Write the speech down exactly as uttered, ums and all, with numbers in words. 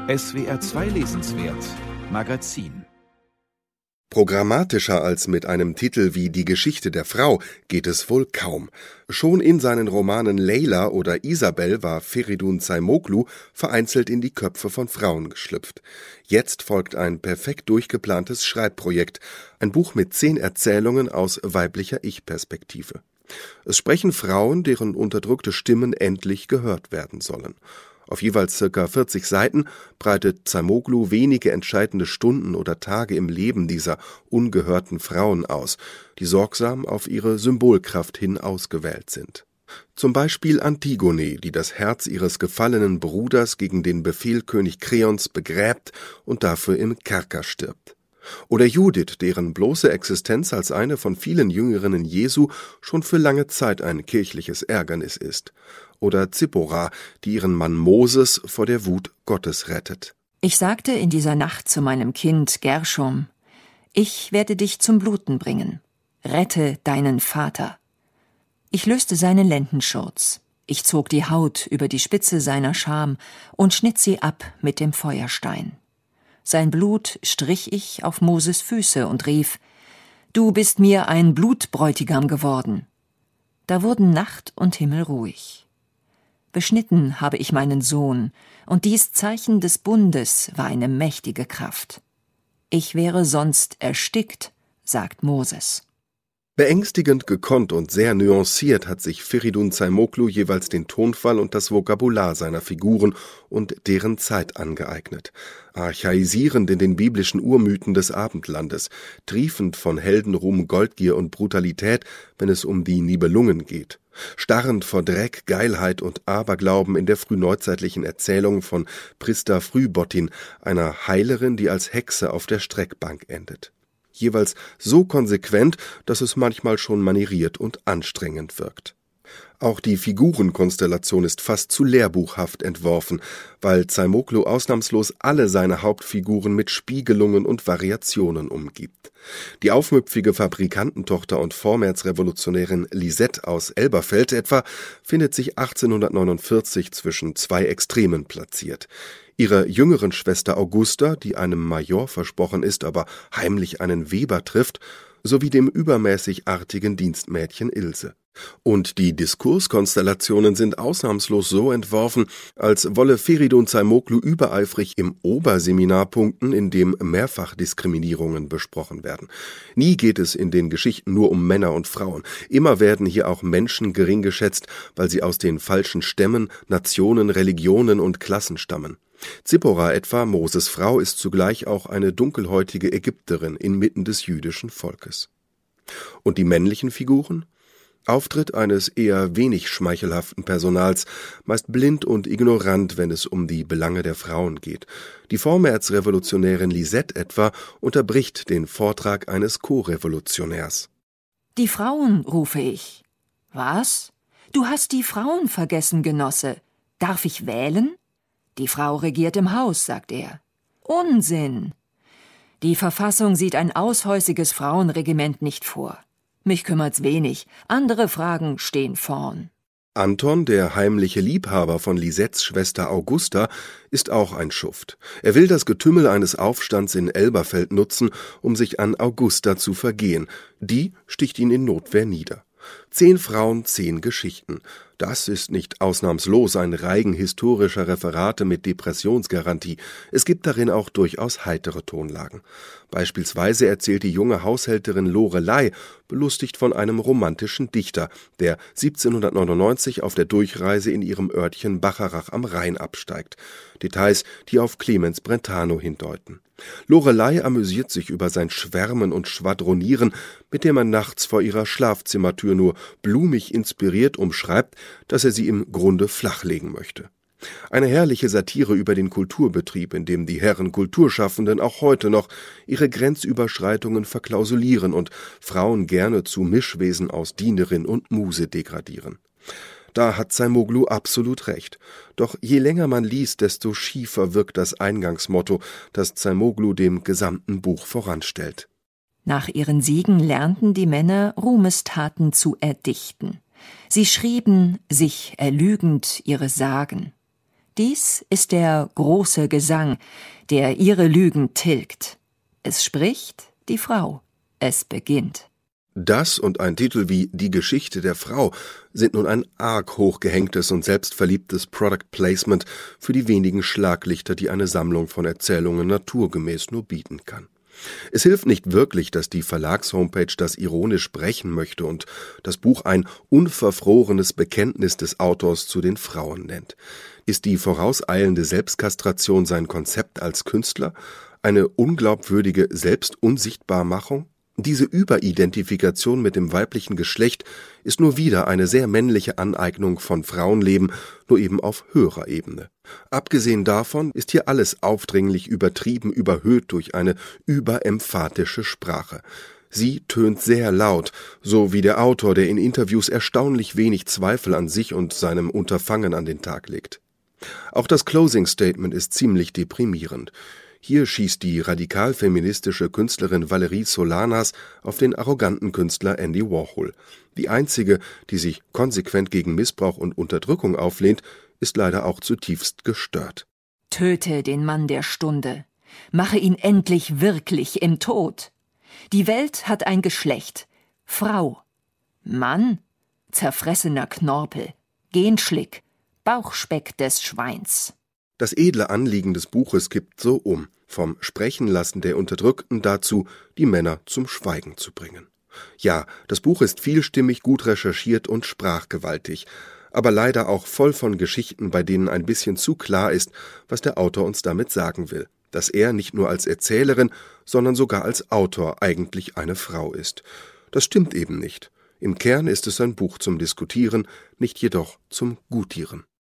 S W R zwei Lesenswert Magazin. Programmatischer als mit einem Titel wie Die Geschichte der Frau geht es wohl kaum. Schon in seinen Romanen Leyla oder Isabel war Feridun Zaimoglu vereinzelt in die Köpfe von Frauen geschlüpft. Jetzt folgt ein perfekt durchgeplantes Schreibprojekt, ein Buch mit zehn Erzählungen aus weiblicher Ich-Perspektive. Es sprechen Frauen, deren unterdrückte Stimmen endlich gehört werden sollen. Auf jeweils circa vierzig Seiten breitet Zaimoglu wenige entscheidende Stunden oder Tage im Leben dieser ungehörten Frauen aus, die sorgsam auf ihre Symbolkraft hin ausgewählt sind. Zum Beispiel Antigone, die das Herz ihres gefallenen Bruders gegen den Befehl König Kreons begräbt und dafür im Kerker stirbt. Oder Judith, deren bloße Existenz als eine von vielen Jüngerinnen Jesu schon für lange Zeit ein kirchliches Ärgernis ist. Oder Zippora, die ihren Mann Moses vor der Wut Gottes rettet. Ich sagte in dieser Nacht zu meinem Kind Gershom: Ich werde dich zum Bluten bringen. Rette deinen Vater. Ich löste seinen Lendenschurz. Ich zog die Haut über die Spitze seiner Scham und schnitt sie ab mit dem Feuerstein. Sein Blut strich ich auf Moses Füße und rief: Du bist mir ein Blutbräutigam geworden. Da wurden Nacht und Himmel ruhig. Beschnitten habe ich meinen Sohn, und dies Zeichen des Bundes war eine mächtige Kraft. Ich wäre sonst erstickt, sagt Moses. Beängstigend gekonnt und sehr nuanciert hat sich Feridun Zaimoglu jeweils den Tonfall und das Vokabular seiner Figuren und deren Zeit angeeignet. Archaisierend in den biblischen Urmythen des Abendlandes, triefend von Heldenruhm, Goldgier und Brutalität, wenn es um die Nibelungen geht. Starrend vor Dreck, Geilheit und Aberglauben in der frühneuzeitlichen Erzählung von Prista Frühbottin, einer Heilerin, die als Hexe auf der Streckbank endet. Jeweils so konsequent, dass es manchmal schon manieriert und anstrengend wirkt. Auch die Figurenkonstellation ist fast zu lehrbuchhaft entworfen, weil Zaimoglu ausnahmslos alle seine Hauptfiguren mit Spiegelungen und Variationen umgibt. Die aufmüpfige Fabrikantentochter und Vormärzrevolutionärin Lisette aus Elberfeld etwa findet sich achtzehnhundertneunundvierzig zwischen zwei Extremen platziert. Ihre jüngeren Schwester Augusta, die einem Major versprochen ist, aber heimlich einen Weber trifft, sowie dem übermäßig artigen Dienstmädchen Ilse. Und die Diskurskonstellationen sind ausnahmslos so entworfen, als wolle Feridun Zaimoglu übereifrig im Oberseminar punkten, in dem Mehrfachdiskriminierungen besprochen werden. Nie geht es in den Geschichten nur um Männer und Frauen. Immer werden hier auch Menschen gering geschätzt, weil sie aus den falschen Stämmen, Nationen, Religionen und Klassen stammen. Zippora etwa, Moses Frau, ist zugleich auch eine dunkelhäutige Ägypterin inmitten des jüdischen Volkes. Und die männlichen Figuren? Auftritt eines eher wenig schmeichelhaften Personals, meist blind und ignorant, wenn es um die Belange der Frauen geht. Die Vormärzrevolutionärin Lisette etwa unterbricht den Vortrag eines Co-Revolutionärs. Die Frauen, rufe ich. Was? Du hast die Frauen vergessen, Genosse. Darf ich wählen? Die Frau regiert im Haus, sagt er. Unsinn! Die Verfassung sieht ein aushäusiges Frauenregiment nicht vor. Mich kümmert's wenig, andere Fragen stehen vorn. Anton, der heimliche Liebhaber von Lisettes Schwester Augusta, ist auch ein Schuft. Er will das Getümmel eines Aufstands in Elberfeld nutzen, um sich an Augusta zu vergehen. Die sticht ihn in Notwehr nieder. Zehn Frauen, zehn Geschichten. Das ist nicht ausnahmslos ein Reigen historischer Referate mit Depressionsgarantie. Es gibt darin auch durchaus heitere Tonlagen. Beispielsweise erzählt die junge Haushälterin Lorelei, belustigt von einem romantischen Dichter, der siebzehnhundertneunundneunzig auf der Durchreise in ihrem Örtchen Bacharach am Rhein absteigt. Details, die auf Clemens Brentano hindeuten. Lorelei amüsiert sich über sein Schwärmen und Schwadronieren, mit dem er nachts vor ihrer Schlafzimmertür nur blumig inspiriert umschreibt, dass er sie im Grunde flachlegen möchte. Eine herrliche Satire über den Kulturbetrieb, in dem die Herren Kulturschaffenden auch heute noch ihre Grenzüberschreitungen verklausulieren und Frauen gerne zu Mischwesen aus Dienerin und Muse degradieren. Da hat Zaimoglu absolut recht. Doch je länger man liest, desto schiefer wirkt das Eingangsmotto, das Zaimoglu dem gesamten Buch voranstellt. Nach ihren Siegen lernten die Männer Ruhmestaten zu erdichten. Sie schrieben, sich erlügend ihre Sagen. Dies ist der große Gesang, der ihre Lügen tilgt. Es spricht die Frau. Es beginnt. Das und ein Titel wie »Die Geschichte der Frau« sind nun ein arg hochgehängtes und selbstverliebtes Product Placement für die wenigen Schlaglichter, die eine Sammlung von Erzählungen naturgemäß nur bieten kann. Es hilft nicht wirklich, dass die Verlagshomepage das ironisch brechen möchte und das Buch ein unverfrorenes Bekenntnis des Autors zu den Frauen nennt. Ist die vorauseilende Selbstkastration sein Konzept als Künstler? Eine unglaubwürdige Selbstunsichtbarmachung? Diese Überidentifikation mit dem weiblichen Geschlecht ist nur wieder eine sehr männliche Aneignung von Frauenleben, nur eben auf höherer Ebene. Abgesehen davon ist hier alles aufdringlich übertrieben überhöht durch eine überemphatische Sprache. Sie tönt sehr laut, so wie der Autor, der in Interviews erstaunlich wenig Zweifel an sich und seinem Unterfangen an den Tag legt. Auch das Closing Statement ist ziemlich deprimierend. Hier schießt die radikal-feministische Künstlerin Valerie Solanas auf den arroganten Künstler Andy Warhol. Die einzige, die sich konsequent gegen Missbrauch und Unterdrückung auflehnt, ist leider auch zutiefst gestört. Töte den Mann der Stunde. Mache ihn endlich wirklich im Tod. Die Welt hat ein Geschlecht. Frau. Mann? Zerfressener Knorpel. Genschlick. Bauchspeck des Schweins. Das edle Anliegen des Buches kippt so um, vom Sprechenlassen der Unterdrückten dazu, die Männer zum Schweigen zu bringen. Ja, das Buch ist vielstimmig, gut recherchiert und sprachgewaltig, aber leider auch voll von Geschichten, bei denen ein bisschen zu klar ist, was der Autor uns damit sagen will, dass er nicht nur als Erzählerin, sondern sogar als Autor eigentlich eine Frau ist. Das stimmt eben nicht. Im Kern ist es ein Buch zum Diskutieren, nicht jedoch zum Gutieren.